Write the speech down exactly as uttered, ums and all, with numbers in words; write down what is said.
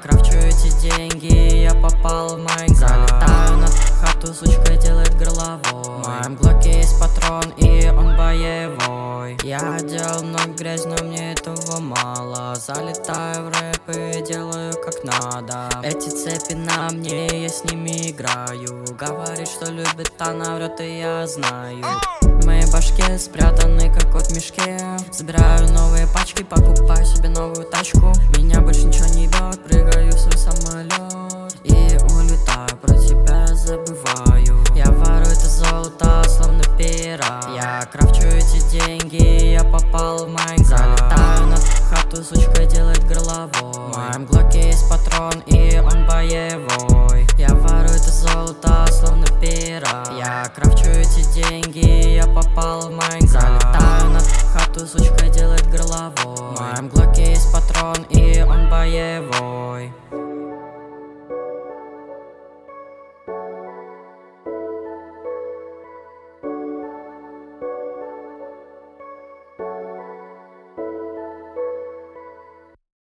крафчу эти деньги, я попал в Майнкрафт. Залетаю на хату, сучка делает горловой. В моем глоке есть патрон, и он боевой. Я делал много грязь, но мне этого мало. Залетаю в рэп и делаю как надо. Эти цепи на мне, я с ними играю. Говорит, что любит, она врет, и я знаю. В моей башке спрятаны как кот в мешке. Забираю новые пачки, покупаю себе новую тачку. Меня больше ничего не бьет, прыгаю в свой самолет и улетаю, про тебя забываю. Я ворую это золото, словно пират. Я крафчу эти деньги, я попал в Майнкрафт. Залетаю на хату, сучка делает горловой. В моем глоке есть патрон, и он боевой. Я ворую это золото, словно пират. Я крафчу эти деньги, я попал в Майнкрафт. Залетаю на хату, сучка делает горловой. В моем глоке есть патрон, и он боевой.